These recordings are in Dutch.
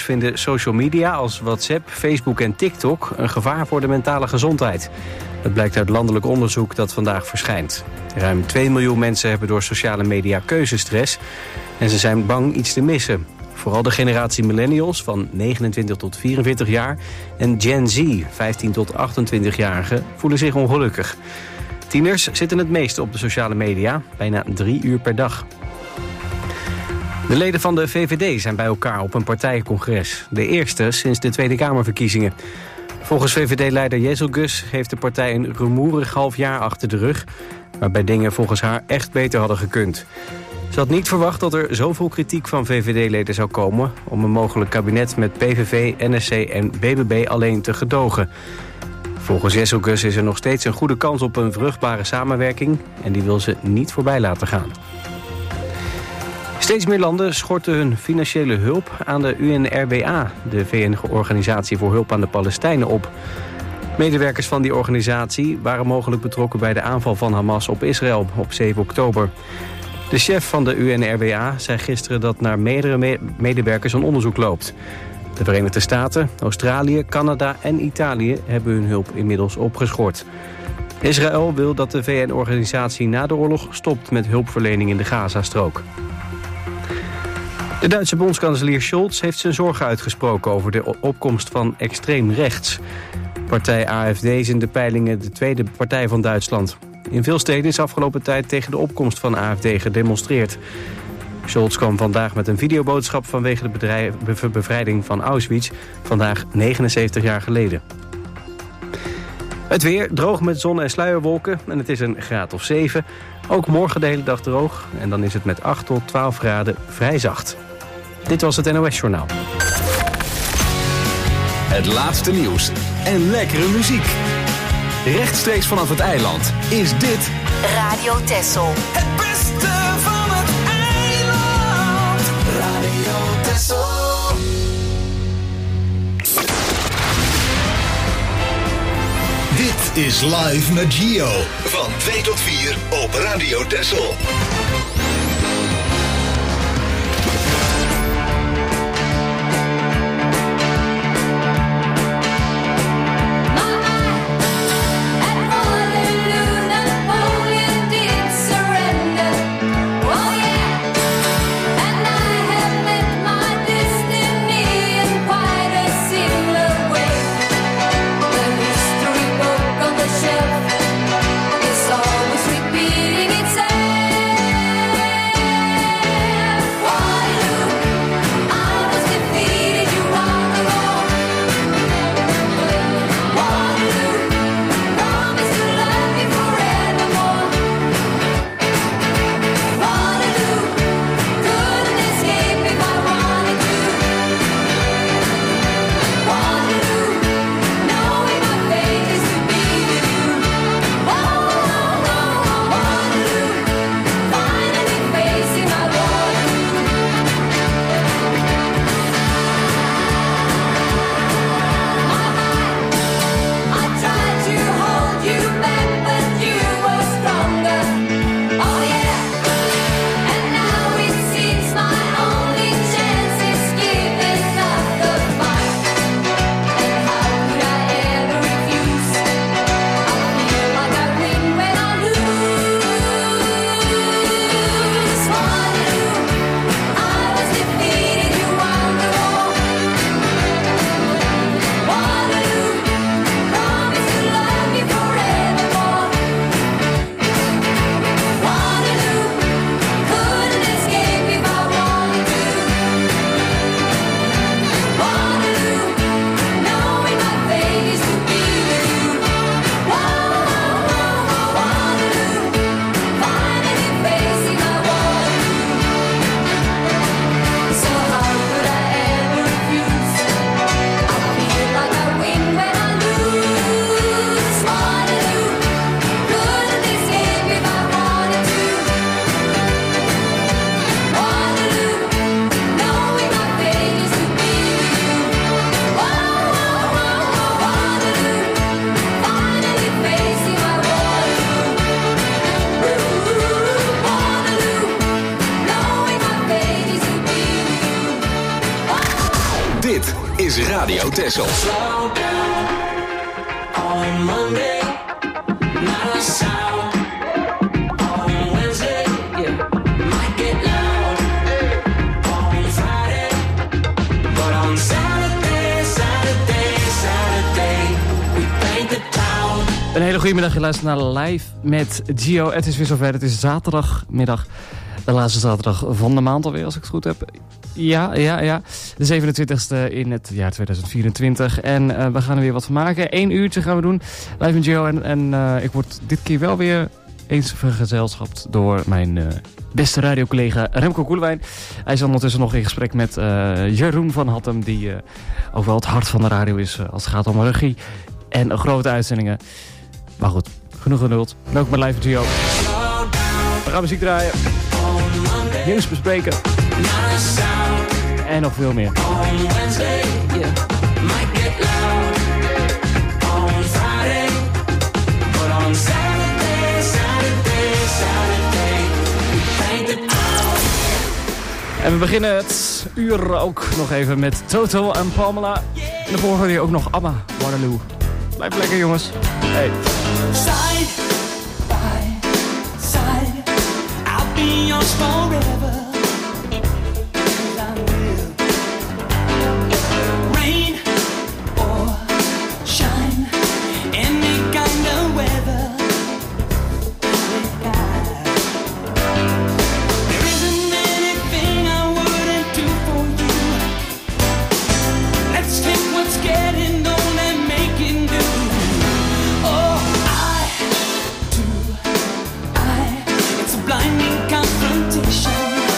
vinden social media als WhatsApp, Facebook en TikTok een gevaar voor de mentale gezondheid. Dat blijkt uit landelijk onderzoek dat vandaag verschijnt. Ruim 2 miljoen mensen hebben door sociale media keuzestress en ze zijn bang iets te missen. Vooral de generatie millennials van 29 tot 44 jaar en Gen Z, 15 tot 28-jarigen, voelen zich ongelukkig. Tieners zitten het meeste op de sociale media, bijna 3 uur per dag. De leden van de VVD zijn bij elkaar op een partijcongres. De eerste sinds de Tweede Kamerverkiezingen. Volgens VVD-leider Jezelgus heeft de partij een rumoerig half jaar achter de rug, waarbij dingen volgens haar echt beter hadden gekund. Ze had niet verwacht dat er zoveel kritiek van VVD-leden zou komen om een mogelijk kabinet met PVV, NSC en BBB alleen te gedogen. Volgens Jezelgus is er nog steeds een goede kans op een vruchtbare samenwerking en die wil ze niet voorbij laten gaan. Steeds meer landen schorten hun financiële hulp aan de UNRWA, de VN-organisatie voor hulp aan de Palestijnen, op. Medewerkers van die organisatie waren mogelijk betrokken bij de aanval van Hamas op Israël op 7 oktober. De chef van de UNRWA zei gisteren dat naar meerdere medewerkers een onderzoek loopt. De Verenigde Staten, Australië, Canada en Italië hebben hun hulp inmiddels opgeschort. Israël wil dat de VN-organisatie na de oorlog stopt met hulpverlening in de Gazastrook. De Duitse bondskanselier Scholz heeft zijn zorgen uitgesproken over de opkomst van extreem rechts. Partij AfD is in de peilingen de tweede partij van Duitsland. In veel steden is afgelopen tijd tegen de opkomst van AfD gedemonstreerd. Scholz kwam vandaag met een videoboodschap vanwege de bevrijding van Auschwitz, vandaag 79 jaar geleden. Het weer, droog met zon en sluierwolken en het is een graad of 7. Ook morgen de hele dag droog en dan is het met 8 tot 12 graden vrij zacht. Dit was het NOS Journaal. Het laatste nieuws en lekkere muziek. Rechtstreeks vanaf het eiland is dit Radio Texel. Het beste van het eiland. Radio Texel. Dit is Live met Gio. Van 2 tot 4 op Radio Texel. It's always repeating itself. Dit is Radio Texel. Slow down on Monday, not a sound. On Wednesday, yeah, might get loud. On Friday, but on Saturday, we paint the town. Een hele goede middag, je luistert naar Live met Gio. Het is weer zover, het is zaterdagmiddag. De laatste zaterdag van de maand alweer, als ik het goed heb. Ja. De 27e in het jaar 2024. En we gaan er weer wat van maken. 1 uurtje gaan we doen. Live met Gio. En ik word dit keer wel weer eens vergezelschapt door mijn beste radiocollega Remco Koelewijn. Hij is ondertussen nog in gesprek met Jeroen van Hattem. Die ook wel het hart van de radio is als het gaat om regie en grote uitzendingen. Maar goed, genoeg geduld. Welkom bij Live met Gio. We gaan muziek draaien. Nieuws bespreken. En nog veel meer. En we beginnen het uur ook nog even met Toto en Pamela. En daarvoor hoor je ook nog ABBA, Waterloo. Blijf lekker jongens. Hey. Side by side, I'll be yours forever. I will. Rain or shine, any kind of weather. There isn't anything I wouldn't do for you. Let's take what's getting on and make it new. It's a blinding confrontation.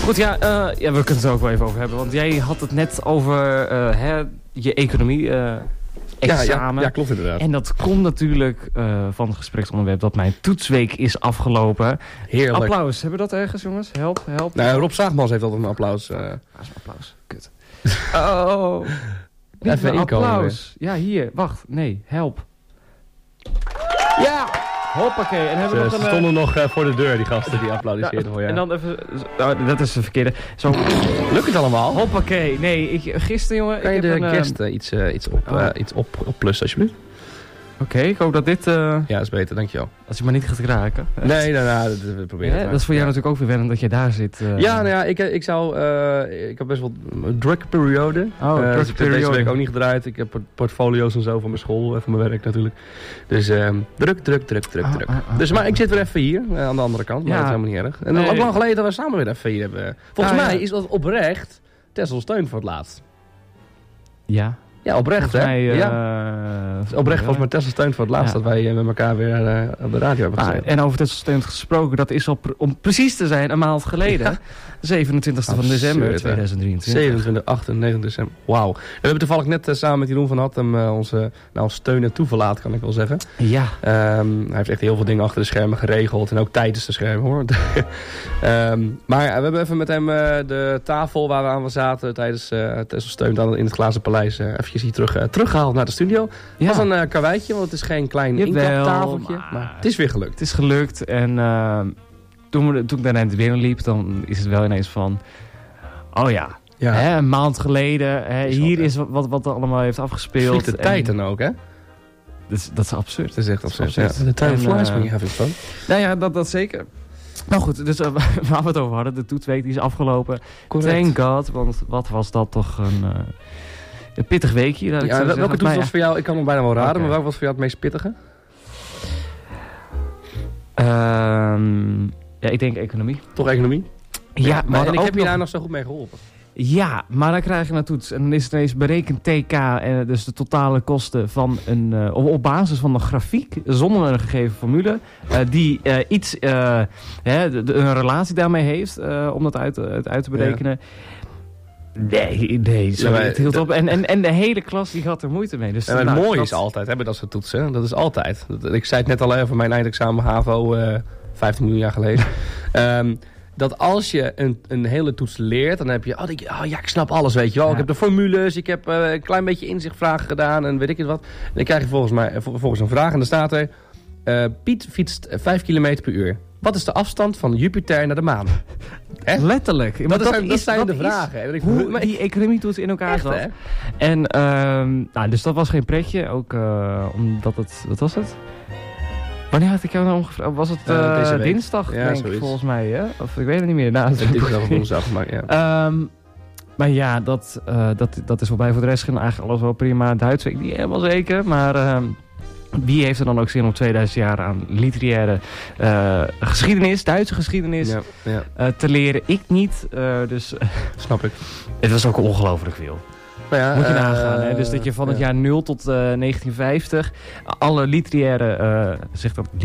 Goed, ja, we kunnen het er ook wel even over hebben. Want jij had het net over je economie examen. Ja, klopt inderdaad. En dat komt natuurlijk van het gespreksonderwerp dat mijn toetsweek is afgelopen. Heerlijk. Applaus. Hebben we dat ergens, jongens? Help. Nou, Rob Zaagmans heeft altijd een applaus. Waar is mijn applaus? Kut. Oh. Even Een inkomen applaus. Ja, hier. Wacht. Nee, help. Ja! Hoppakee. En hebben we Ze nog een... stonden nog voor de deur, die gasten die applaudisseerden voor je. En dan even... dat is de verkeerde. Zo. Lukt het allemaal? Hoppakee. Nee, gisteren, jongen... Kan je ik de heb een, kerst iets opplussen, alsjeblieft? Oké, ik hoop dat dit... Ja, dat is beter, dankjewel. Als je maar niet gaat raken. Nee, we proberen het. Dat is voor jou natuurlijk ook weer wennen dat je daar zit. Ja, nou ja, ik heb best wel een drukke periode. Oh, drukke dus ik heb deze periode. week ook niet gedraaid. Ik heb portfolio's en zo van mijn school en van mijn werk natuurlijk. Dus druk. Dus, maar ik zit weer even hier, aan de andere kant. Maar Ja. dat is helemaal niet erg. En Nee. ook lang geleden dat we samen weer even hier hebben. Volgens Ja, mij ja. is dat oprecht Tessel Steun voor het laatst. Ja. Ja, oprecht Volgens hè? mij... ja. Oprecht volgens mij Tessel Steun voor het laatst Ja. dat wij met elkaar weer op de radio hebben gezeten. En over testosteron gesproken, dat is om precies te zijn een maand geleden. 27e van december Absurd, hè? 2023. 27, 8 en 9 december. Wauw. We hebben toevallig net samen met Jeroen van Hattem onze steun en toeverlaat, kan ik wel zeggen. Ja. Hij heeft echt heel veel dingen achter de schermen geregeld. En ook tijdens de schermen, hoor. Maar we hebben even met hem de tafel waar we aan zaten tijdens Tessel Steun dan in het Glazen Paleis eventjes hier teruggehaald naar de studio. Ja. Het was een karweitje, want het is geen klein Jawel, inklaptafeltje. maar- Maar het is weer gelukt. Het is gelukt en toen ik daar naar binnen liep, dan is het wel ineens van... Oh ja, Ja. hè, een maand geleden, hè, Is wel, hier hè. is wat er allemaal heeft afgespeeld. Vliegt de En tijd dan ook, hè? Dat is absurd. Het is echt absurd. absurd. Ja. De time En, flies when you having fun. Nou ja, dat zeker. Nou goed, dus waar we het over hadden, de toetsweek die is afgelopen. Correct. Thank God, want wat was dat toch een pittig weekje. Dat ik Ja, zou welke zeggen. toets Maar was voor jou? Ik kan hem bijna wel raden, Oké. maar welke was voor jou het meest pittige? Ja, ik denk economie. Toch economie? Ja, maar en ik ook heb je nog- daar nog zo goed mee geholpen. Ja, maar dan krijg je een toets. En dan is het ineens berekend TK. En dus de totale kosten van op basis van een grafiek. Zonder een gegeven formule. Die een relatie daarmee heeft. Om dat uit te berekenen. Nee, sorry, Ja, maar het hield op. En de hele klas die had er moeite mee. Dus, En het nou, mooie dat- is altijd, hebben dat soort toetsen. Dat is altijd. Ik zei het net al even, mijn eindexamen HAVO 15 miljoen jaar geleden. Dat als je een hele toets leert, dan heb je... ik snap alles, weet je wel. Ja. Ik heb de formules, ik heb een klein beetje inzichtvragen gedaan en weet ik het wat. En dan krijg je volgens een vraag en dan staat er... Piet fietst 5 km per uur. Wat is de afstand van Jupiter naar de maan? Hè? Letterlijk. Maar Dat zijn de is vragen. En ik- Hoe maar die economietoets in elkaar Echt, zat. hè? En nou, dus dat was geen pretje. Ook omdat het... Wat was het? Wanneer had ik jou nou omgevraagd? Was het Deze week. dinsdag, Ja, denk zoiets. ik, volgens mij. Hè? Of ik weet het niet meer. Nou, Dit is wel woensdag, maar ja. maar ja, dat is voorbij. Voor de rest ging eigenlijk alles wel prima. Duits weet ik niet helemaal zeker. Maar wie heeft er dan ook zin om 2000 jaar aan literaire geschiedenis, Duitse geschiedenis, te leren? Ik niet. Dus Snap ik. het was ook ongelooflijk veel. Nou ja, Moet je nagaan. Hè? Dus dat je van het jaar 0 tot 1950 alle literaire, zegt dat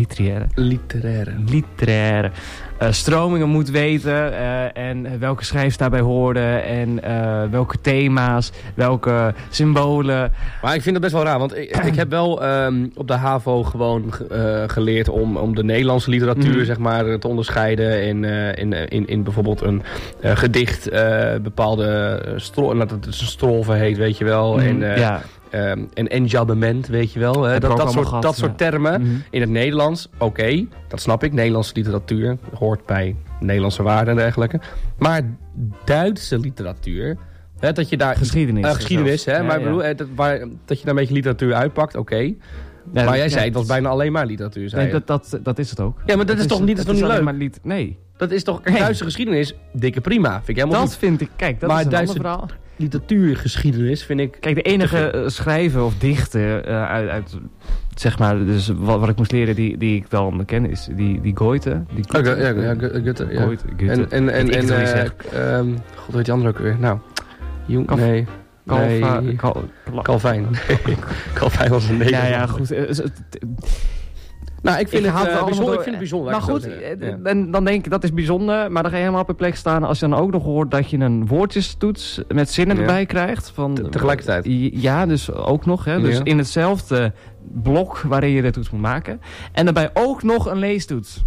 literaire stromingen moet weten. En welke schrijvers daarbij hoorden. En welke thema's, welke symbolen. Maar ik vind dat best wel raar, want ik heb wel op de HAVO gewoon geleerd om de Nederlandse literatuur zeg maar, te onderscheiden. In bijvoorbeeld een gedicht bepaalde dat het een strofe heet, weet je wel. En enjambement, weet je wel. Heb ik ook allemaal gehad, dat soort termen. Mhm. In het Nederlands, oké, dat snap ik. Nederlandse literatuur hoort bij Nederlandse waarden en dergelijke. Maar Duitse literatuur, hè, dat je daar... Geschiedenis. geschiedenis, hè. Ja, Maar ik bedoel, dat je daar een beetje literatuur uitpakt, oké. Ja, maar jij ja, zei, het was bijna alleen maar literatuur, zei Nee, je. dat is het ook. Ja, maar dat is toch niet alleen leuk? maar nee. Dat is toch Nee. Duitse geschiedenis, dikke prima. Vind ik helemaal Dat goed. vind ik, kijk, dat Maar is een Duitse- ander verhaal. Literatuurgeschiedenis vind ik... Kijk, de enige schrijver of dichter uit zeg maar, dus wat ik moest leren die ik wel ken is die Goethe. Goethe, ja. Goethe. En Dat ik het niet zeg. god, weet die andere ook weer? Nou, nee. Calvijn. Calvijn. Calvijn was een Nederlander. Ja, goed. Nou, ik vind haal het allemaal bijzonder. door- Ik vind het bijzonder. Nou laat ik goed, het zo zeggen. Ja. en dan denk ik dat is bijzonder, maar dan ga je helemaal op je plek staan als je dan ook nog hoort dat je een woordjestoets met zinnen Ja. erbij krijgt. Tegelijkertijd. Ja, dus ook nog. Hè, dus Ja. in hetzelfde blok waarin je de toets moet maken. En daarbij ook nog een leestoets.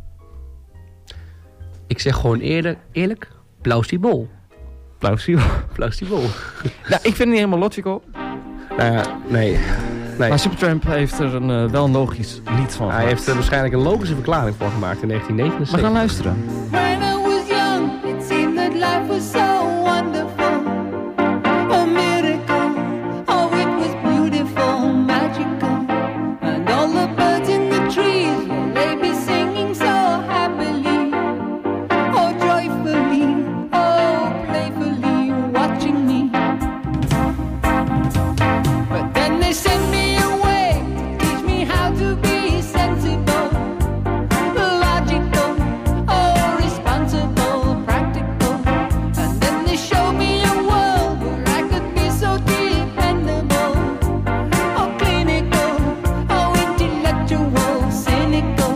Ik zeg gewoon eerlijk, plausibel. Plausibel. Plausibel. Nou, ik vind het niet helemaal logical. Nou ja, nee. Maar Supertramp heeft er wel een logisch lied van Hij gemaakt. heeft er waarschijnlijk een logische verklaring voor gemaakt in We 1979. gaan luisteren. When I was young, it seemed that life was so wonderful. A miracle, oh it was beautiful, magical. And all the birds in the trees, well, they be singing so happily. Oh joyfully, oh playfully, watching me. But then they sent me away to teach me how to be sensible, logical, oh responsible, practical. And then they showed me a world where I could be so dependable, oh clinical, oh intellectual, cynical.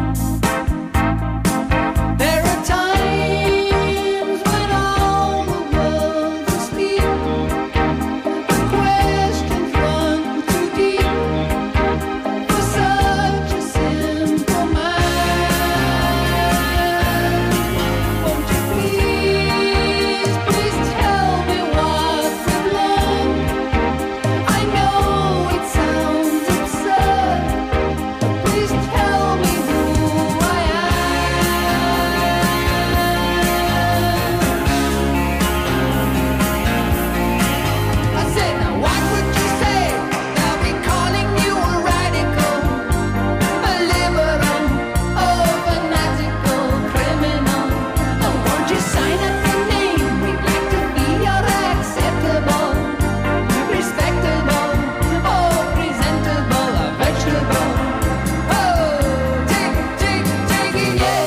There are times when all the world's asleep, the questions run too deep for such a simple mind. Won't you please, please tell me what we've learned? I know it sounds absurd, but please tell me who I am. I said, now what would you say? They'll be calling you a radical, a liberal, oh fanatical criminal. Oh, won't you sign up your name? We'd like to be your acceptable, respectable, oh presentable, a vegetable. Oh, take it, yeah.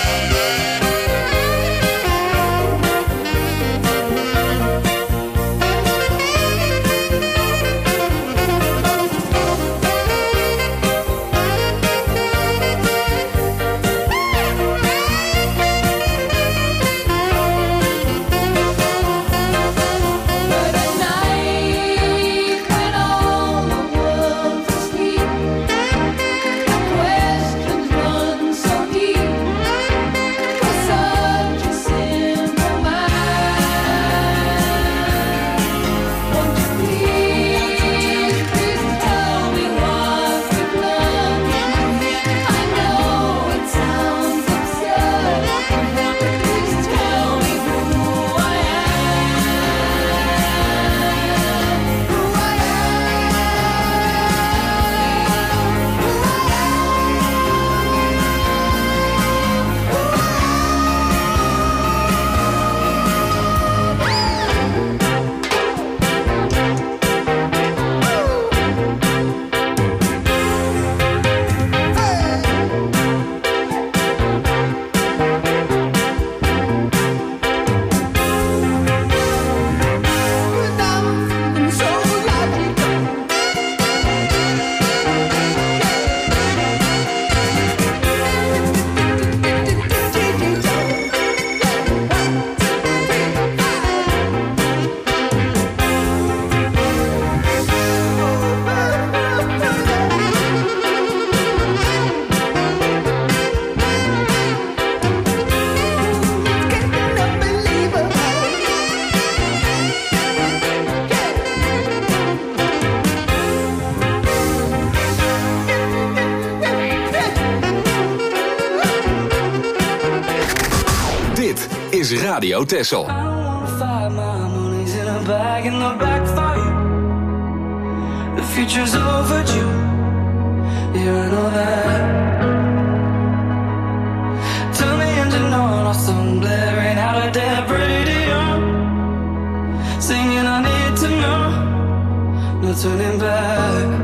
But at night, when all the world's asleep, the questions run so deep for such a simple mind. Won't you please, please tell me what we've learned? I know it sounds absurd, but please tell me who I am. Who I am so logical. Dit is Radio Texel. I wanna find my money's in a bag in the back for you. The future's overdue. Yeah, I know that. Turn the engine on, or some blaring out of dead radio. Singing I need to know, no turning back.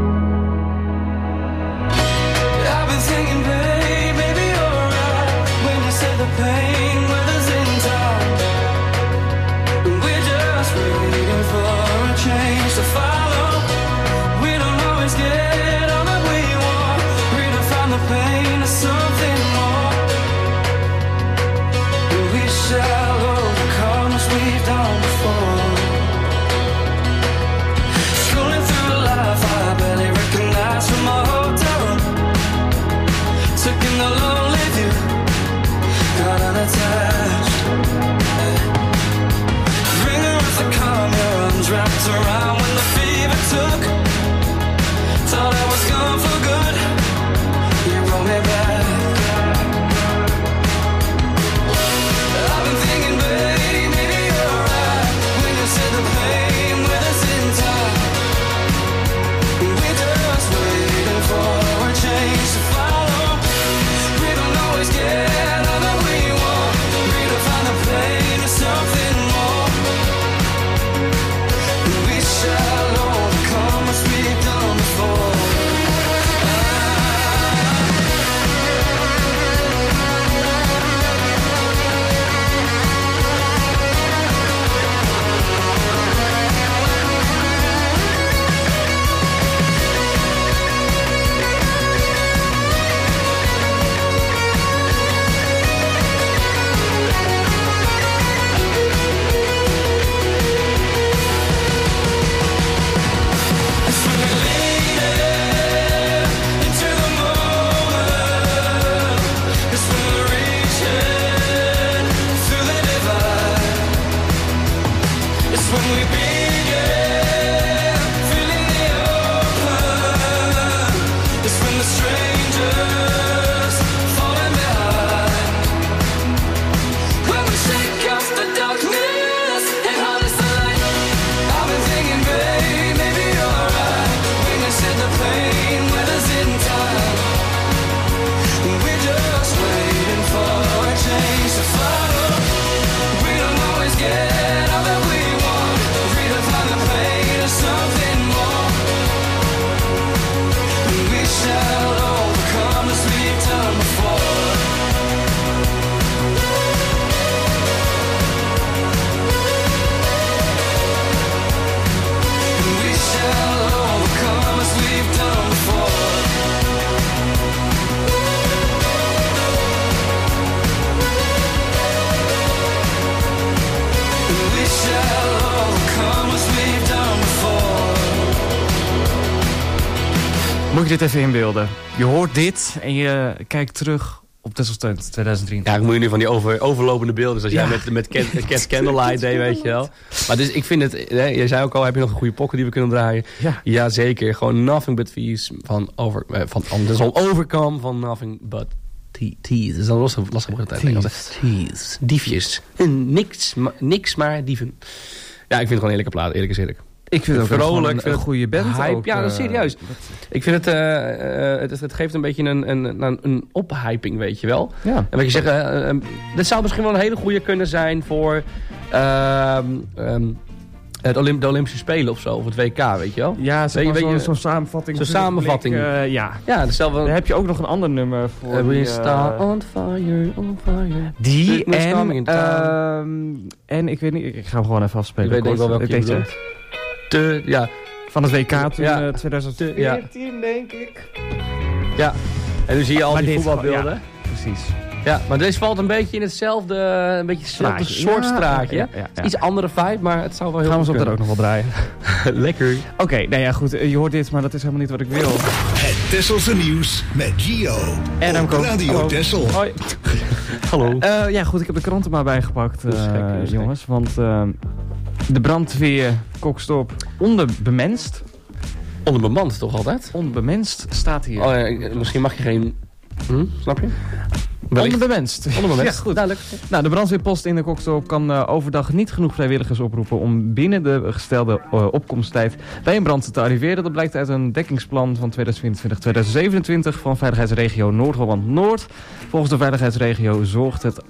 I've been thinking, babe, maybe you're right when you said the pain weather's in time. We're just waiting for a change to follow. We don't always get all that we want. We Moet je dit even inbeelden. Je hoort dit en je kijkt terug op Tesselstunt 2023. Ja, ik moet je nu van die overlopende beelden. Zoals Ja. jij met Cat Candlelight deed, weet je wel. Maar dus ik vind het... Jij zei ook al, heb je nog een goede pokken die we kunnen draaien? Ja. Jazeker. Gewoon Nothing But Thieves van Anderson Overcome van Nothing But Thieves. Dat is een lastig woord uit Engels. Thieves. Diefjes. Niks maar dieven. Ja, ik vind het gewoon een eerlijke plaat. Eerlijk is eerlijk. Ik vind het ook Vrolijk, een goede band. hype. Ook, Ja, dat is serieus. Ik vind het geeft een beetje een ophyping, weet je wel. Ja. En wat je zegt, dit zou misschien wel een hele goede kunnen zijn voor de Olympische Spelen of zo, of het WK, weet je wel. Ja, zeg maar Weet je- zo'n samenvatting. zo'n samenvatting. Ja. Ja, hetzelfde. Dan heb je ook nog een ander nummer voor We die, star on fire, on fire. die It was coming in en ik weet niet, ik ga hem gewoon even afspelen. Ik weet denk wel welke Ik je denk bedoelt. Ja, van het WK toen, Ja. 2014 denk ik. ja. En nu zie je al Maar die dit voetbalbeelden. gewoon, Precies. Ja, maar deze valt een beetje in hetzelfde, soort straatje. Ja. Iets andere vibe, maar het zou wel heel Gaan we goed zo er ook nog wel draaien. kunnen. Lekker. Oké, nou ja goed, je hoort dit, maar dat is helemaal niet wat ik wil. Het Tesselse nieuws met Gio. En Op Radio Tessel. Hoi. Hallo. Ja goed, ik heb de kranten maar bijgepakt, Dat is gek, dat is gek. jongens. Want de brandweer Kokstop onderbemenst. Onderbemand toch altijd? Onderbemenst staat hier. Oh, ja, misschien mag je geen... Snap je? Wellicht. Onderbemenst. Onderbemenst. Ja, goed. Duidelijk. Nou, de brandweerpost in de Kokstop kan overdag niet genoeg vrijwilligers oproepen om binnen de gestelde opkomsttijd bij een brand te arriveren. Dat blijkt uit een dekkingsplan van 2024-2027 van veiligheidsregio Noord-Holland-Noord. Volgens de veiligheidsregio zorgt het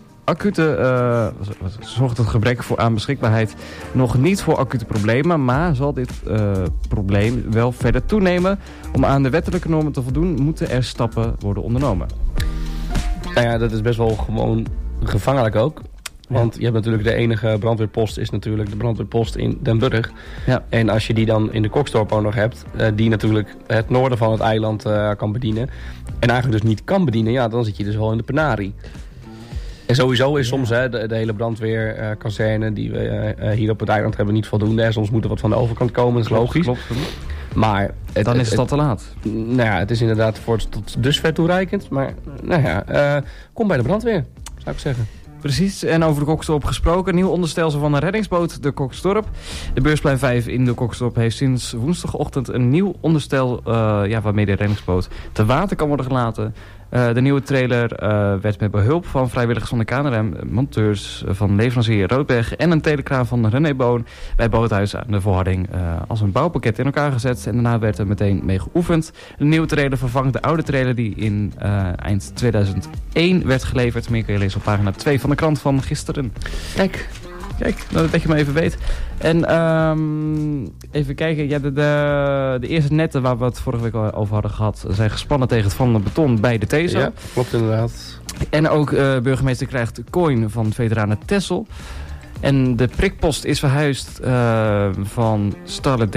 gebrek aan beschikbaarheid nog niet voor acute problemen, maar zal dit probleem wel verder toenemen. Om aan de wettelijke normen te voldoen, moeten er stappen worden ondernomen. Nou ja, dat is best wel gewoon gevaarlijk ook. Want je hebt natuurlijk de enige brandweerpost is natuurlijk de brandweerpost in Den Burg. Ja. En als je die dan in de Koksdorp ook nog hebt, die natuurlijk het noorden van het eiland kan bedienen. En eigenlijk dus niet kan bedienen, ja, dan zit je dus wel in de penarie. En sowieso is soms de hele brandweerkazerne die we hier op het eiland hebben niet voldoende. En soms moet er wat van de overkant komen, dat is logisch. Klopt. Maar Dan is het al te laat. Nou ja, het is inderdaad tot dusver toereikend. Maar nou ja, kom bij de brandweer, zou ik zeggen. Precies, en over de Kokstorp gesproken. Een nieuw onderstelsel van een reddingsboot, de Kokstorp. De Beursplein 5 in de Kokstorp heeft sinds woensdagochtend een nieuw onderstel waarmee de reddingsboot te water kan worden gelaten. De nieuwe trailer werd met behulp van vrijwilligers van de KNRM, monteurs van leverancier Roodberg en een telekraan van René Boon bij Boothuis aan de Volharding als een bouwpakket in elkaar gezet. En daarna werd er meteen mee geoefend. De nieuwe trailer vervangt de oude trailer die in eind 2001 werd geleverd. Meer kun je lezen op pagina 2 van de krant van gisteren. Kijk, dat je maar even weet. En even kijken. Ja, de eerste netten waar we het vorige week al over hadden gehad zijn gespannen tegen het vallende beton bij de TESO. Ja, klopt inderdaad. En ook burgemeester krijgt coin van veteranen Texel. En de prikpost is verhuisd van Starlet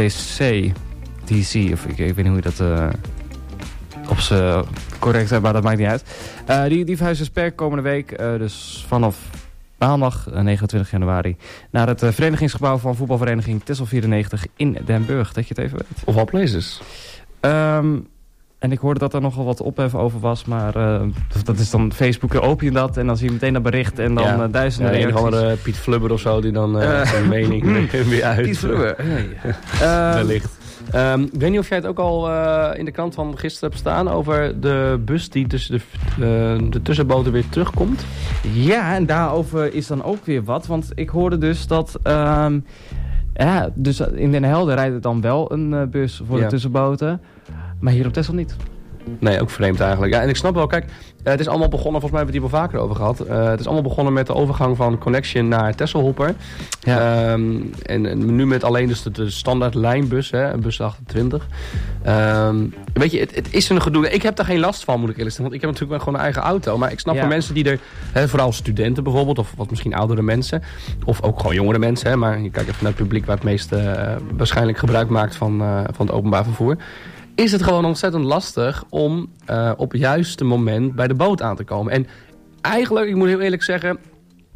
DC, of ik weet niet hoe je dat op z'n correct hebt, maar dat maakt niet uit. Die verhuisd is per komende week, dus vanaf maandag 29 januari... naar het verenigingsgebouw van voetbalvereniging Texel 94 in Den Burg. Dat je het even weet. Of all places. En ik hoorde dat er nogal wat ophef over was, maar dat is dan Facebook, open je dat en dan zie je meteen dat bericht en dan duizenden een of reacties. andere Piet Flubber of zo die dan zijn mening weer uit. Piet Flubber. Wellicht. Ik weet niet of jij het ook al in de krant van gisteren hebt staan over de bus die tussen de tussenboten weer terugkomt. Ja, en daarover is dan ook weer wat, want ik hoorde dus dat... dus in Den Helder rijdt er dan wel een bus voor de tussenboten, maar hier op Texel niet. Nee, ook vreemd eigenlijk. Ja, en ik snap wel, kijk, het is allemaal begonnen, volgens mij hebben we het hier wel vaker over gehad. Het is allemaal begonnen met de overgang van Connection naar Tesselhopper. Ja. En nu met alleen dus de standaard lijnbus, een bus 28. Weet je, het is een gedoe. Ik heb daar geen last van, moet ik eerlijk zeggen. Want ik heb natuurlijk wel gewoon een eigen auto. Maar ik snap van mensen die er, vooral studenten bijvoorbeeld, of wat misschien oudere mensen. Of ook gewoon jongere mensen. Maar je kijkt even naar het publiek waar het meeste waarschijnlijk gebruik maakt van het openbaar vervoer. Is het gewoon ontzettend lastig om op het juiste moment bij de boot aan te komen. En eigenlijk, ik moet heel eerlijk zeggen,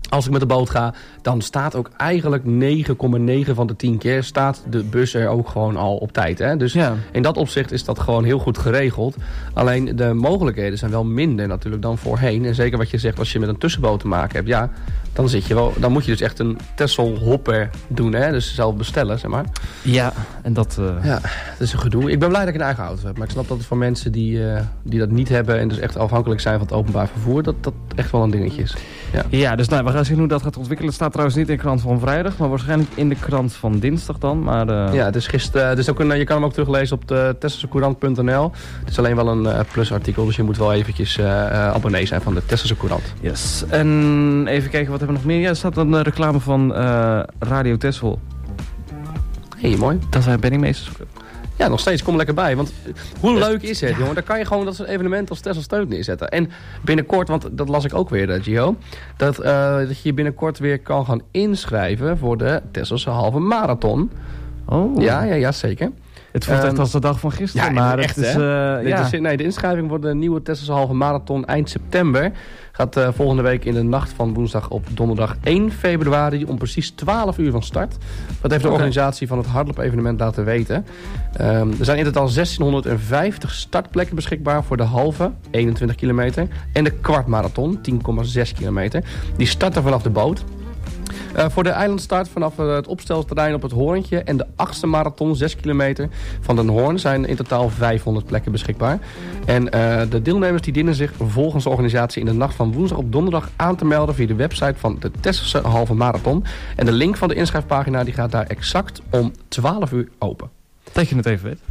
Als ik met de boot ga, dan staat ook eigenlijk 9,9 van de 10 keer staat de bus er ook gewoon al op tijd. Hè? Dus in dat opzicht is dat gewoon heel goed geregeld. Alleen de mogelijkheden zijn wel minder natuurlijk dan voorheen. En zeker wat je zegt, als je met een tussenboot te maken hebt, ja, dan moet je dus echt een Texel hopper doen. Hè? Dus zelf bestellen, zeg maar. Ja, en dat... Ja, dat is een gedoe. Ik ben blij dat ik een eigen auto heb. Maar ik snap dat het voor mensen die dat niet hebben en dus echt afhankelijk zijn van het openbaar vervoer, dat echt wel een dingetje is. Ja, dus we gaan zien hoe dat gaat ontwikkelen. Het staat trouwens niet in de krant van vrijdag, maar waarschijnlijk in de krant van dinsdag dan. Maar, Ja, het is gisteren. Dus je kan hem ook teruglezen op de tesselsecourant.nl. Het is alleen wel een plusartikel, dus je moet wel eventjes abonnee zijn van de Texelse Courant. Yes. En even kijken, wat hebben we nog meer? Ja, er staat een reclame van Radio Texel. Hey, mooi. Dat zijn penningmeesters. Ja, nog steeds. Kom lekker bij. Want hoe leuk is het, jongen? Dan kan je gewoon dat soort evenementen als Texel Steunt neerzetten. En binnenkort, want dat las ik ook weer, Gio, dat je binnenkort weer kan gaan inschrijven voor de Texelse halve marathon. Oh. Ja, zeker. Het voelt echt als de dag van gisteren. Ja, maar echt, het is, de inschrijving voor de nieuwe Texelse halve marathon eind september gaat volgende week in de nacht van woensdag op donderdag 1 februari om precies 12 uur van start. Dat heeft de organisatie van het hardloop-evenement laten weten. Er zijn in totaal 1650 startplekken beschikbaar voor de halve, 21 kilometer, en de kwartmarathon, 10,6 kilometer. Die starten vanaf de boot. Voor de eilandstart vanaf het opstelterrein op het Hoorntje en de 8e marathon, 6 kilometer van Den Hoorn, zijn in totaal 500 plekken beschikbaar. En de deelnemers die dienen zich volgens de organisatie in de nacht van woensdag op donderdag aan te melden via de website van de Texelse halve marathon. En de link van de inschrijfpagina die gaat daar exact om 12 uur open. Dat je het even weet.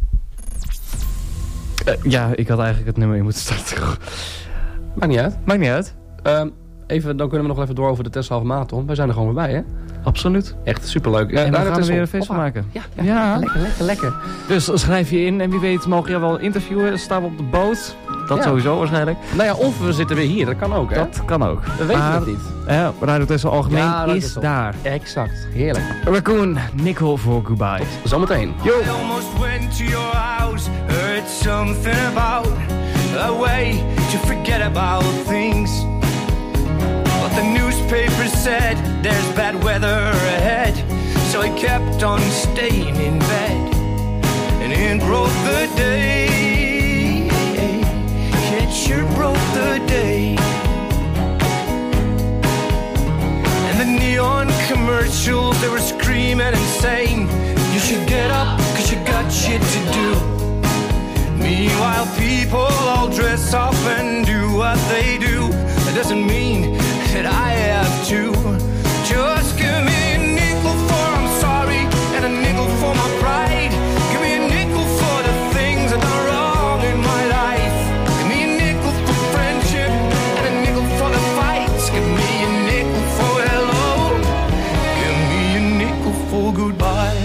Ja, ik had eigenlijk het nummer in moeten starten. Maakt niet uit. Maakt niet uit. Dan kunnen we nog even door over de Texelse halve marathon. Wij zijn er gewoon weer bij, hè? Absoluut. Echt superleuk. En we gaan er weer een feest van maken. Ja. Lekker. Dus schrijf je in en wie weet mogen je wel interviewen. Staan we op de boot. Dat sowieso waarschijnlijk. Nou ja, of we zitten weer hier. Dat kan ook, hè? Dat kan ook. We weten het niet. Radio Texel Algemeen is daar. Exact. Heerlijk. Raccoon, Nickel voor Goodbye. Zometeen. I almost went to your house, heard something about a way to forget about things. But the newspaper said there's bad weather ahead, so I kept on staying in bed. And it broke the day, it sure broke the day. And the neon commercials, they were screaming and saying, you should get up, cause you got shit to do. Meanwhile, people all dress up and do what they do. That doesn't mean that I have to. Just give me a nickel for I'm sorry, and a nickel for my pride. Give me a nickel for the things I've done wrong in my life. Give me a nickel for friendship, and a nickel for the fights. Give me a nickel for hello. Give me a nickel for goodbye.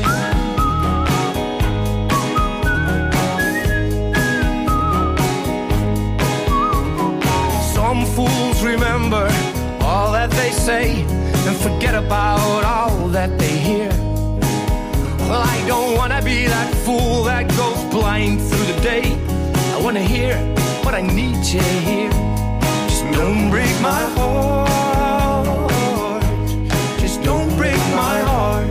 Some fools remember all that they say and forget about all that they hear. Well, I don't wanna be that fool that goes blind through the day. I wanna hear what I need to hear. Just don't break my heart. Just don't break my heart.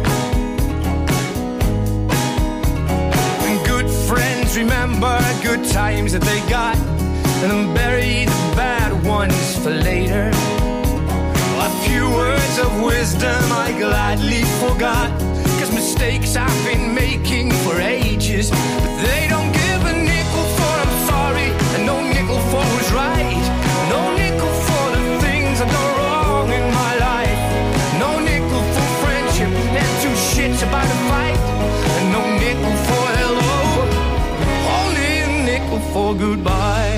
And good friends remember good times that they got, and then bury the bad ones for later. A few words of wisdom I gladly forgot, cause mistakes I've been making for ages. But they don't give a nickel for I'm sorry, and no nickel for who's right. No nickel for the things I've done wrong in my life. No nickel for friendship and two shits about a fight. And no nickel for hello, only a nickel for goodbye.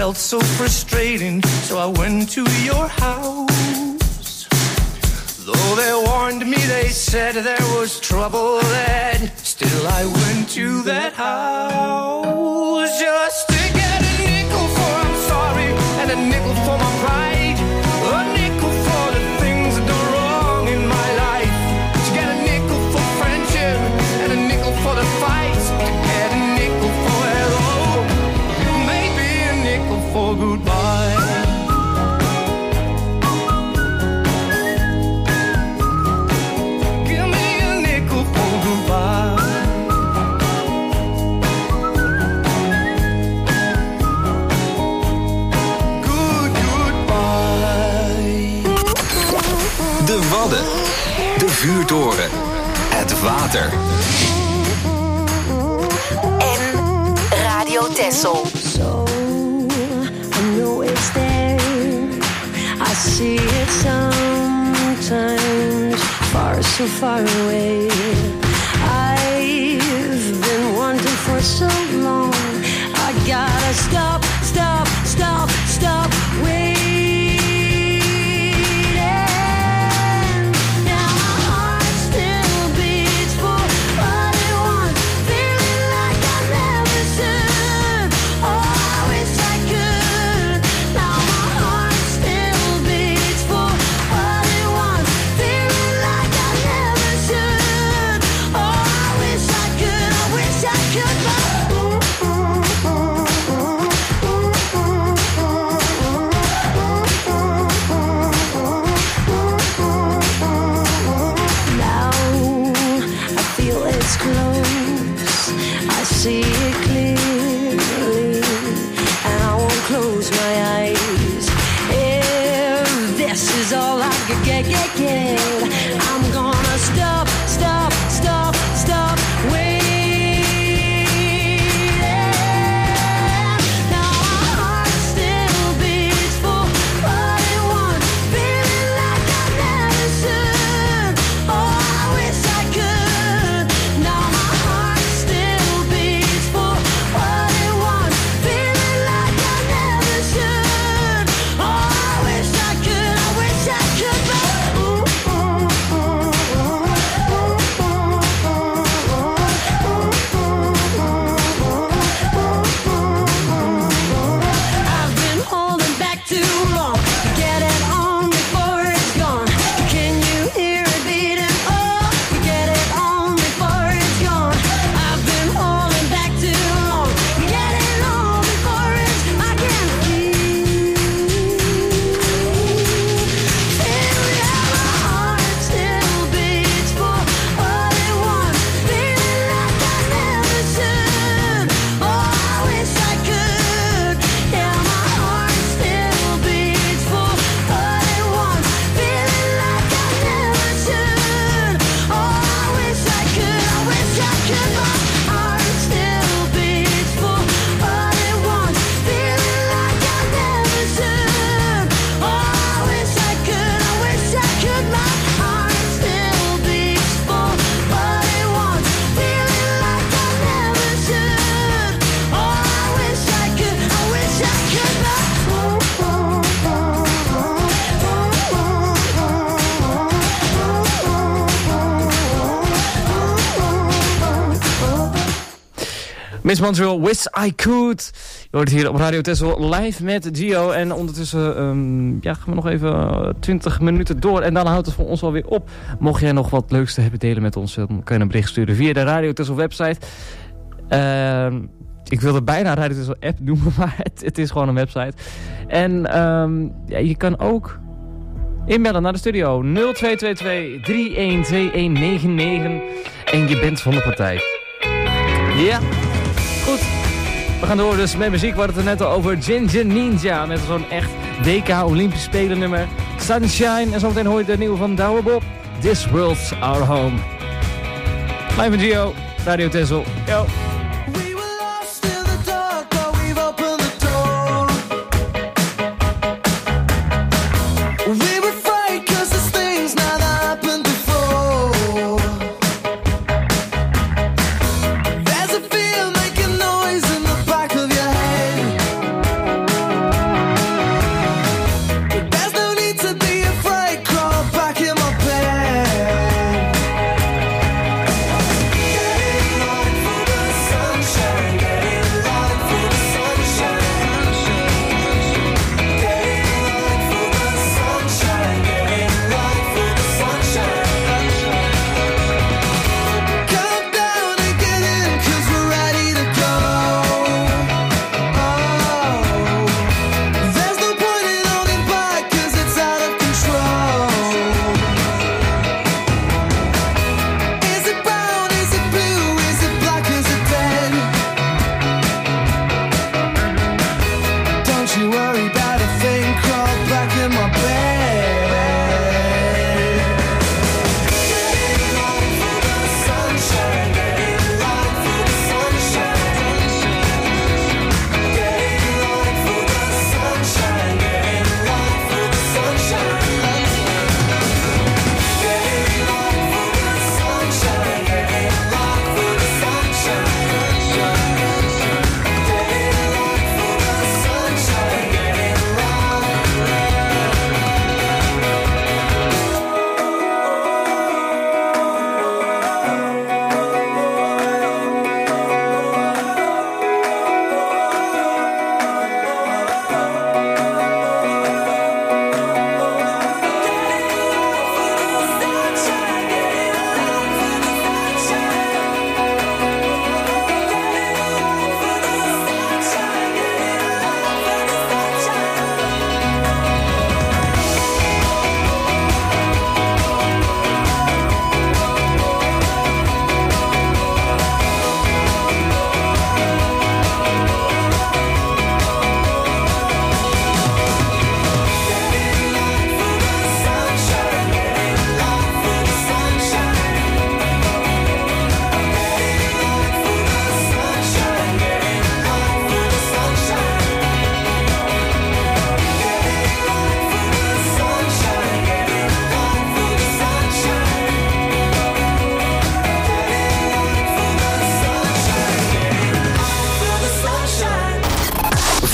felt so frustrating, so I went to your house. Though they warned me, they said there was trouble ahead, still I went to that house just to get a nickel for I'm sorry, and a nickel for my pride, a nickel for the things that are wrong in my life, to get a nickel for friendship, and a nickel for the fights, to get a nickel for hello, maybe a nickel for goodbye. Give me a nickel for goodbye. De Wadden. De Vuurtoren. Het water. En Radio Texel. So I know it's there. I see it sometimes, far so far away. I've been wanting for so long. I gotta stop, stop, stop, stop waiting. Now my heart still beats for what it wants, feeling like I never should. Oh, I wish I could. Now my heart still beats for what it wants, feeling like I never should. Oh, I wish I could. I wish I could. Now I feel it's close. I see it clearly, and I won't close my eyes. If this is all I could get, I'm gonna stop, stop, stop, stop waiting. Now my heart still beats for what it wants, feeling like I never should. Oh, I wish I could. Now my heart still beats for what it wants, feeling like I never should. Oh, I wish I could. I wish I could. I've been holding back too long. Get it on before it's gone. Can you hear it beating? Oh, get it on before it's gone. I've been holding back too long. Get it on before it's. I can feel yeah, my heart still beats for what it wants, feeling like I never should. Oh, I wish I could. Yeah, my heart still beats for what it wants, feeling like I never should. Oh, I wish I could. I wish I could. My heart still beats for what it wants, feeling like I never should. Oh, I wish I could. I wish I could. My heart still beats for what it wants, feeling like I never should. Oh, I wish I could. I wish I could. Miss Montreal, Wish I Could. Je hoort hier op Radio Texel live met Gio. En ondertussen gaan we nog even 20 minuten door. En dan houdt het voor ons alweer op. Mocht jij nog wat leuks te hebben delen met ons, dan kun je een bericht sturen via de Radio Texel website. Ik wilde bijna Radio Texel app noemen, maar het is gewoon een website. En je kan ook inbellen naar de studio 0222 312199. En je bent van de partij. Ja, goed. We gaan door dus met muziek. We hadden het er net al over Ginger Ninja. Met zo'n echt WK Olympisch Spelen nummer. Sunshine. En zometeen hoor je de nieuwe van Douwe Bob. This World's Our Home. Live met Gio. Radio Texel. Yo. We were lost in the dark, but we've opened the door. We were afraid 'cause there's things now that happened before. There's a fear making noise in the back of your head.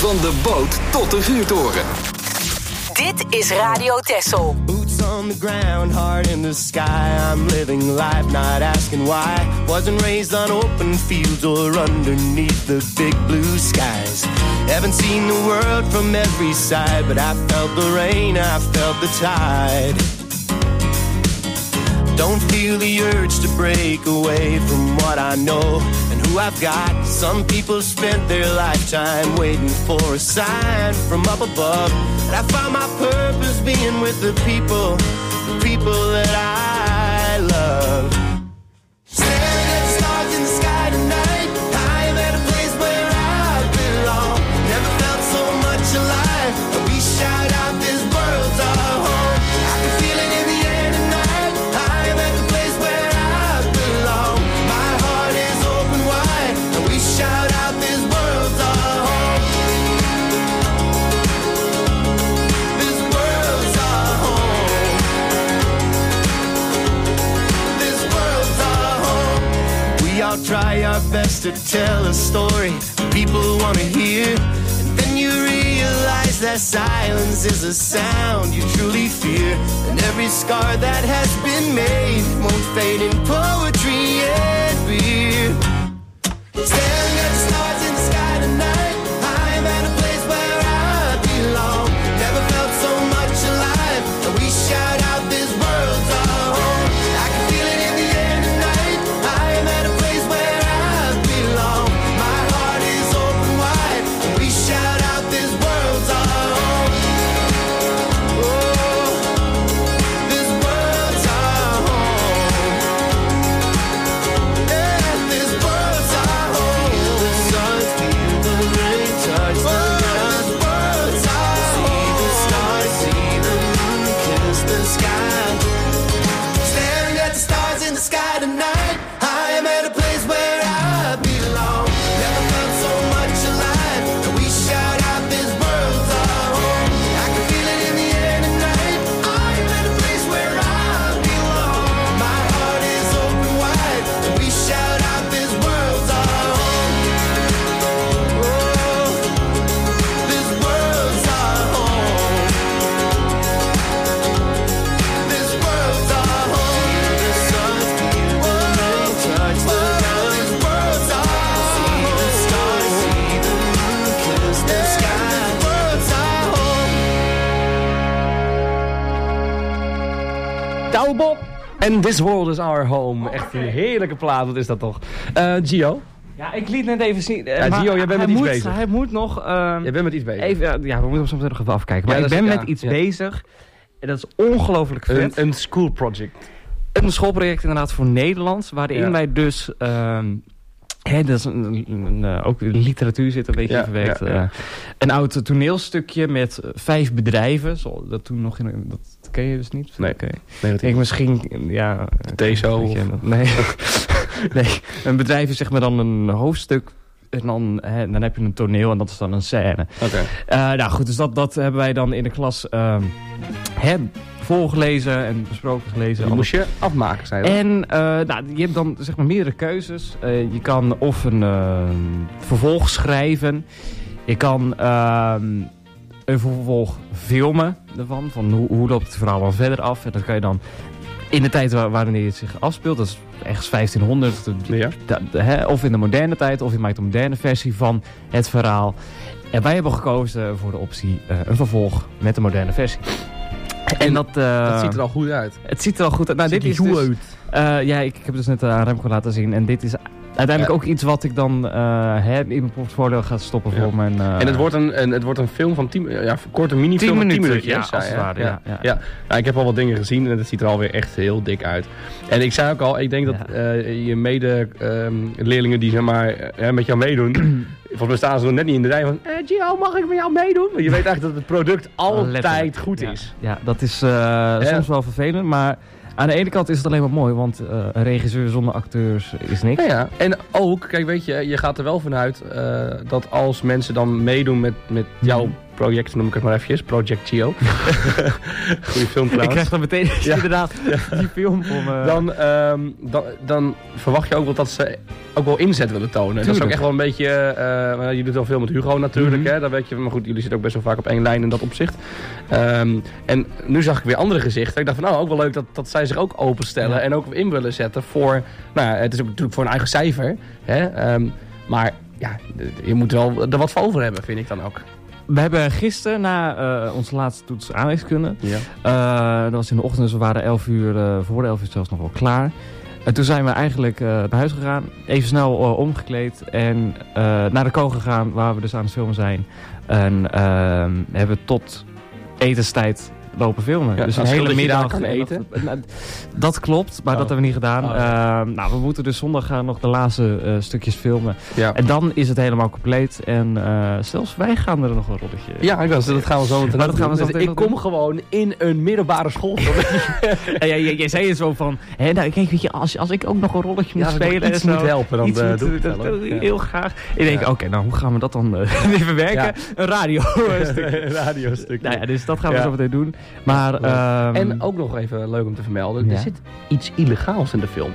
Van de boot tot de vuurtoren. Dit is Radio Texel. Boots on the ground, heart in the sky. I'm living life, not asking why. Wasn't raised on open fields or underneath the big blue skies. Haven't seen the world from every side, but I felt the rain, I felt the tide. Don't feel the urge to break away from what I know and who I've got. Some people spent their lifetime waiting for a sign from up above. And I found my purpose being with the people that I love. Staring at the stars in the sky tonight, I am at a place where I belong. Never felt so much alive, and we shout out this world's our home. I can feel it in the air tonight, I am at the place where I belong. My heart is open wide, and we shout out this world's our home. This world's our home. This world's our home. We all try our best to tell a story people want to hear. And then you realize that silence is a sound you truly fear. And every scar that has been made won't fade in poetry and beer. Staring at the stars in the sky tonight, I'm at a place where I belong. Never felt so much alive, and we shout out this world's our home. I can feel it in the air tonight, I'm at a place where I belong. My heart is open wide, and we shout out this world's our home. Oh, this world's our home. Yeah, this world's our home. Feel the sun, feel the rain, touch the ground. This world's our home. See the stars, see the moon, kiss the sky. Staring at the stars in the sky tonight, I am at a place where I belong. Never felt so much alive, and we shout out this world's our home. I can feel it in the air tonight, I am at a place where I belong. My heart is open wide, and we shout out this world's our home. Oh, this world's our home. This world's our home. The sun, feel the rain, touch the ground. This world's our home. See the stars, see the moon, kiss the sky. This world's our home. Douwe Bob en This World is Our Home. Echt een heerlijke plaat, wat is dat toch? Gio? Ja, ik liet net even zien. Ja, Gio, jij bent met iets bezig. Hij moet nog... Jij bent met iets bezig. Even, ja, we moeten hem soms nog even afkijken. Maar Ja, ik dat ben is- met ja, iets ja. bezig. En dat is ongelooflijk vet. Een school project. Een schoolproject inderdaad voor Nederlands. Waarin Ja. wij dus... dat is ook literatuur zit een beetje Ja, verwerkt. ja, ja. Een oud toneelstukje met 5 bedrijven. Dat toen nog in... Dat ken je dus niet? Nee. Oké. Nee, dat Ik misschien... Ja, TSO weet je, of- nee. Nee. Een bedrijf is zeg maar dan een hoofdstuk. En dan heb je een toneel en dat is dan een scène. Oké. Nou goed, dus dat hebben wij dan in de klas voorgelezen en besproken gelezen. Die moest je afmaken, zei je dat? En je hebt dan zeg maar meerdere keuzes. Je kan of een vervolg schrijven. Je kan een vervolg filmen ervan. Van hoe loopt het verhaal dan verder af. En dat kan je dan in de tijd waarin het zich afspeelt. Dat is ergens 1500. Ja. Of in de moderne tijd. Of je maakt een moderne versie van het verhaal. En wij hebben gekozen voor de optie een vervolg met de moderne versie. En dat ziet er al goed uit. Het ziet er al goed uit. Nou, dit is dus, ik heb het dus net aan Remco laten zien. En dit is uiteindelijk ook iets wat ik dan in mijn portfolio ga stoppen voor mijn... En het wordt een film van 10 korte minifilm van 10 minuutjes. Ja, als het ware. Ja. Nou, ik heb al wat dingen gezien en het ziet er alweer echt heel dik uit. En ik zei ook al, ik denk dat je mede-leerlingen die zeg maar met jou meedoen... Volgens mij staan ze nog net niet in de rij van... Gio, mag ik met jou meedoen? Want je weet eigenlijk dat het product altijd goed is. Ja, dat is soms wel vervelend, maar... Aan de ene kant is het alleen maar mooi, want een regisseur zonder acteurs is niks. Ja. En ook, kijk, weet je, je gaat er wel vanuit dat als mensen dan meedoen met jouw Project noem ik het maar eventjes. Project Geo. Goeie film trouwens. Ik krijg dan meteen inderdaad die film voor me. Dan verwacht je ook wel dat ze ook wel inzet willen tonen. Tuurlijk. Dat is ook echt wel een beetje... je doet wel veel met Hugo natuurlijk. Hè? Dat weet je, maar goed, jullie zitten ook best wel vaak op één lijn in dat opzicht. En nu zag ik weer andere gezichten. Ik dacht van, ook wel leuk dat zij zich ook openstellen. En ook in willen zetten voor... Nou, het is ook natuurlijk voor een eigen cijfer. Hè? Maar ja, je moet wel er wat voor over hebben, vind ik dan ook. We hebben gisteren na onze laatste toets aardrijkskunde. Dat was in de ochtend, dus we waren 11 uur, voor de 11 uur zelfs nog wel klaar. En toen zijn we eigenlijk naar huis gegaan, even snel omgekleed en naar de kool gegaan waar we dus aan het filmen zijn. En hebben tot etenstijd lopen filmen. Ja, dus een hele middag kan eten. Dat klopt, maar dat hebben we niet gedaan. Nou, we moeten dus zondag gaan nog de laatste stukjes filmen. Ja. En dan is het helemaal compleet. En zelfs wij gaan er nog een rolletje. Ja, dat gaan we zo meteen. Ik kom gewoon in een middelbare school. Jij zei het zo van... Hè, nou, kijk, weet je, als ik ook nog een rolletje moet spelen... Als iets moet helpen, dan doe ik dat heel graag. Ik denk, oké, nou, hoe gaan we dat dan even werken? Ja. Een radiostuk. Nou ja, dus dat gaan we zo meteen doen. Maar, en ook nog even leuk om te vermelden. Er zit iets illegaals in de film.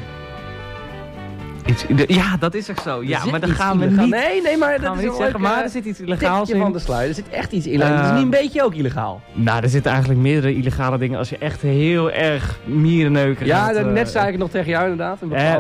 Ja, dat is ook zo. Ja, maar dan gaan we niet... Nee, maar dat gaan we niet zeggen. Maar er zit iets illegaals in. Van de sluier. Er zit echt iets illegaals. Het is niet een beetje ook illegaal. Nou, er zitten eigenlijk meerdere illegale dingen. Als je echt heel erg mierenneuken gaat... Ja, net zei ik het nog tegen jou inderdaad.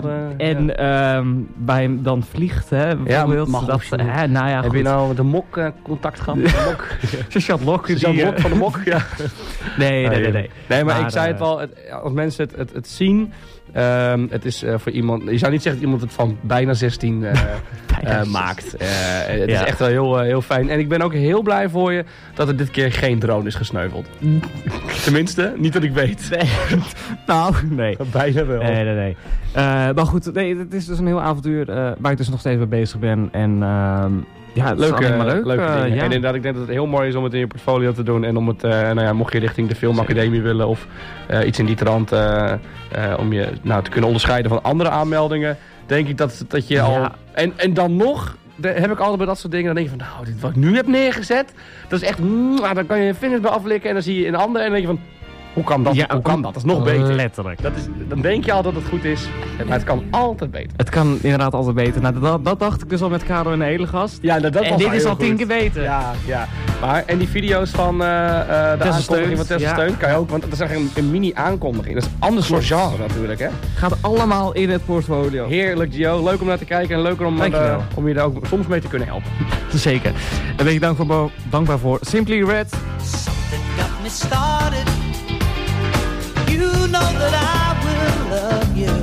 Bij hem dan vliegt, hè, bijvoorbeeld. Ja, nou ja, heb je nou met de mok contact gehad? Sergeant Lok. Sergeant van de mok, ja. Nee. Nee, maar ik zei het wel. Als mensen het zien... het is voor iemand... Je zou niet zeggen dat iemand het van bijna 16 maakt. Het is echt wel heel fijn. En ik ben ook heel blij voor je dat er dit keer geen drone is gesneuveld. Tenminste, niet dat ik weet. Nee. Nou, nee. Bijna wel. Nee. Maar goed, het is dus een heel avontuur waar ik dus nog steeds mee bezig ben. En... ja, leuk. En inderdaad, ik denk dat het heel mooi is om het in je portfolio te doen. En om het, mocht je richting de filmacademie willen of iets in die trant, om je te kunnen onderscheiden van andere aanmeldingen, denk ik dat je al... En dan nog, heb ik altijd bij dat soort dingen, dan denk je van, nou, dit wat ik nu heb neergezet, dat is echt, dan kan je je vingers bij aflikken en dan zie je een ander en dan denk je van, hoe kan dat? Hoe kan dat? Dat is nog beter. Letterlijk. Dan denk je altijd dat het goed is, maar het kan altijd beter. Het kan inderdaad altijd beter. Nou, dat dacht ik dus al met Caro en de Edelgast. Ja, dat en dit is al 10 keer beter. Ja. Maar, en die video's van de aankondiging van Tessa Steun kan je ook, want dat is eigenlijk een mini-aankondiging. Dat is een ander soort genre natuurlijk, hè? Gaat allemaal in het portfolio. Heerlijk, Gio. Leuk om naar te kijken en leuker om je daar ook soms mee te kunnen helpen. Zeker. Daar ben ik dankbaar voor. Simply Red. Something got me started. You know that I will love you.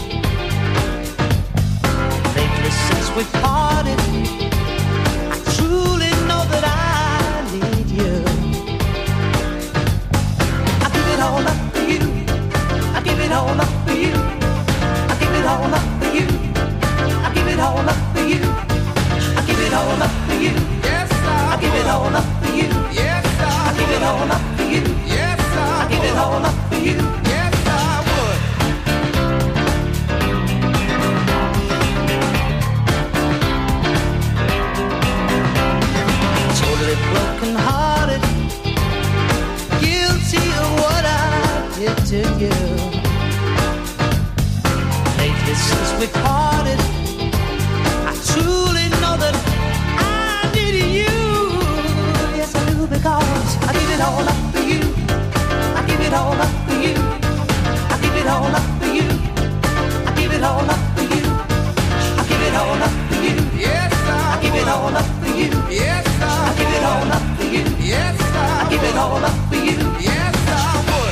Lately since we parted, I truly know that I need you. I give it all up for you. I give it all up for you. I give it all up for you. I give it all up for you. I give it all up for you. Yes, I give it all up for you. Yes, I give it all up for you. Yes, I give it all up for you. Yes, I would. Totally broken hearted, guilty of what I did to you. Lately since we parted, I truly know that I needed you. Yes, I do, because I give it all up for you. I give it all up for you. I give it all up for you. I give it all up for you. I give it all up for you. Yes, I give it all up for you. Yes, I give it all up for you. Yes, I give it all up for you. Yes, I would.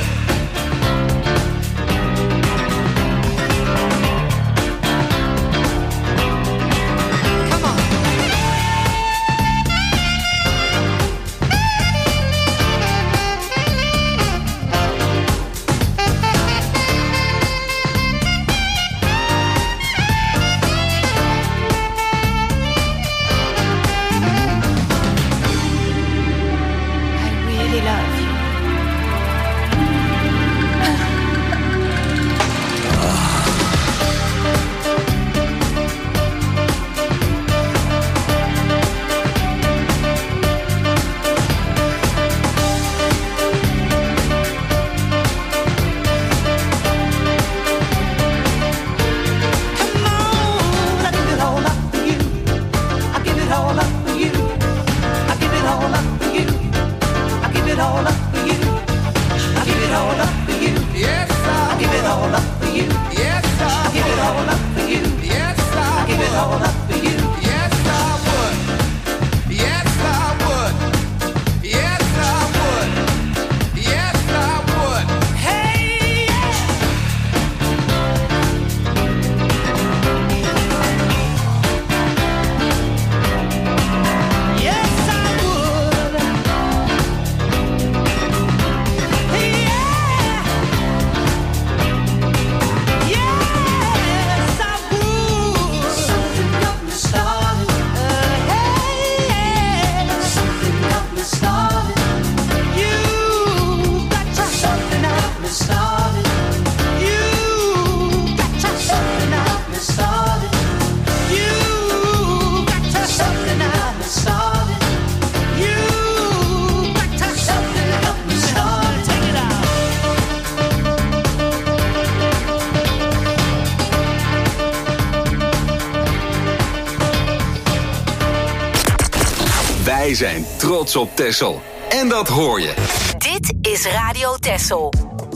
Wij zijn trots op Texel. En dat hoor je. Dit is Radio Texel.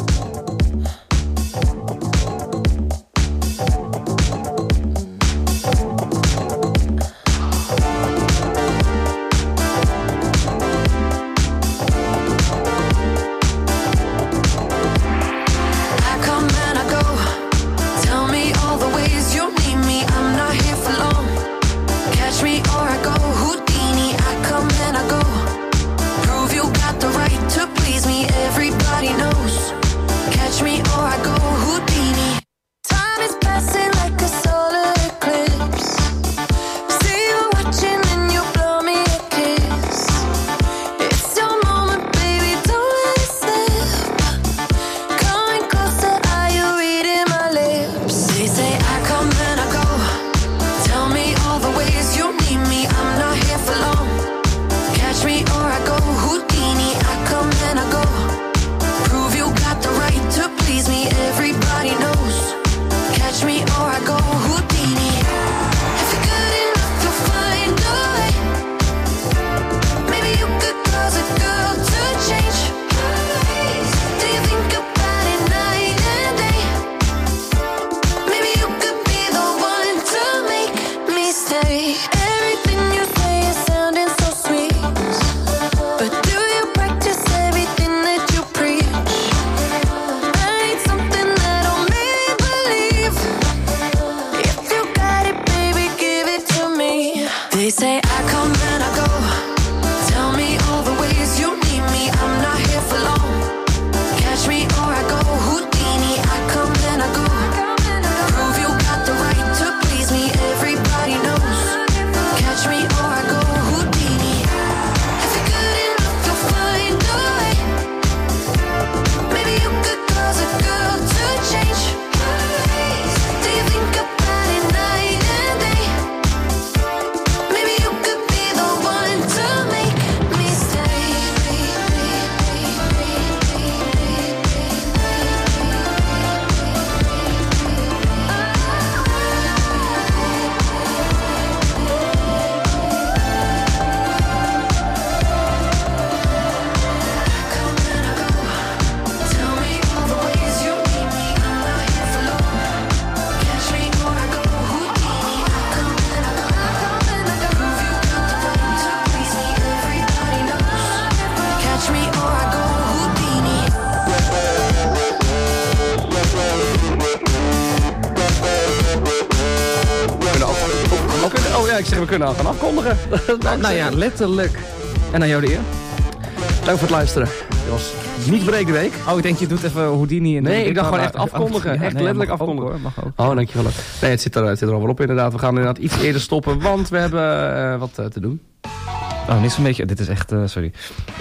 We kunnen gaan afkondigen. Nou ja, letterlijk. En aan jou de eer. Dank voor het luisteren. Het was niet verreken week. Oh, ik denk je doet even Houdini. Nee, ik dacht gewoon echt afkondigen. Ja, echt nee, letterlijk mag afkondigen. Ook, hoor, mag ook. Oh, dankjewel. Nee, het zit er al wel op inderdaad. We gaan inderdaad iets eerder stoppen, want we hebben wat te doen. Oh, niet zo'n beetje. Dit is echt, sorry.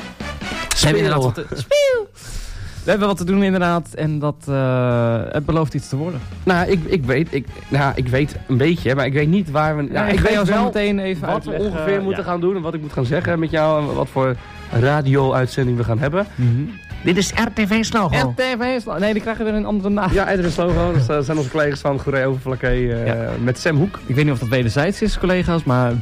We hebben wat te doen inderdaad. En dat het belooft iets te worden. Nou, ik weet een beetje, maar ik weet niet waar we... Nou, ik ga jou zo meteen even wat uitleggen, we ongeveer moeten gaan doen en wat ik moet gaan zeggen met jou. En wat voor radio-uitzending we gaan hebben. Dit is RTV-slogo. RTV-slogo. Nee, die krijgen weer een andere naam. Ja, RTV-slogo. Dat zijn onze collega's van Goeree Overflakkee met Sam Hoek. Ik weet niet of dat wederzijds is, collega's, maar...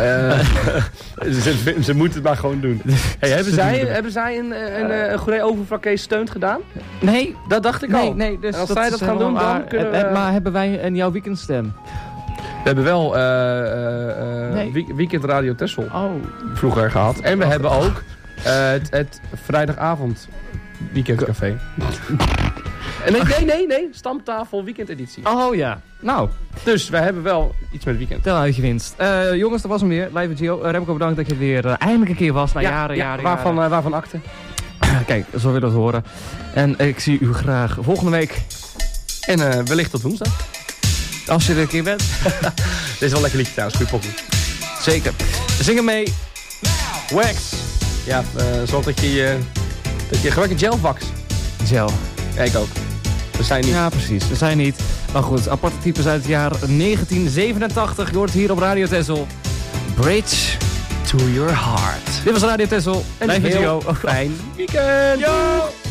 Ze moeten het maar gewoon doen. Hey, hebben zij een Goeree Overflakkee steunt gedaan? Nee. Dat dacht ik al. Nee, dus en als zij dat gaan doen, dan kunnen we... Maar hebben wij een jouw weekendstem? We hebben wel Weekend Radio Texel vroeger gehad. En we hebben ook het vrijdagavond weekendcafé. Nee. Stamtafel weekendeditie. Oh ja. Nou. Dus wij hebben wel iets met weekend. Tel uit je winst. Jongens, dat was hem weer. Live Gio. Remco, bedankt dat je weer eindelijk een keer was. Na jaren. Waarvan akte? Kijk, zo willen we het horen. En ik zie u graag volgende week. En wellicht tot woensdag. Als je er een keer bent. Dit is wel lekker liedje trouwens. Goeie pokoe. Zeker. Zingen mee. Wax. Ja, zorg dat je gebruikt gelvax. Gel. Ja, ik ook. We zijn niet. Ja, precies. We zijn niet. Maar goed, aparte types uit het jaar 1987. Je hoort het hier op Radio Texel. Bridge to your heart. Dit was Radio Texel. En een heel fijn weekend. Yo!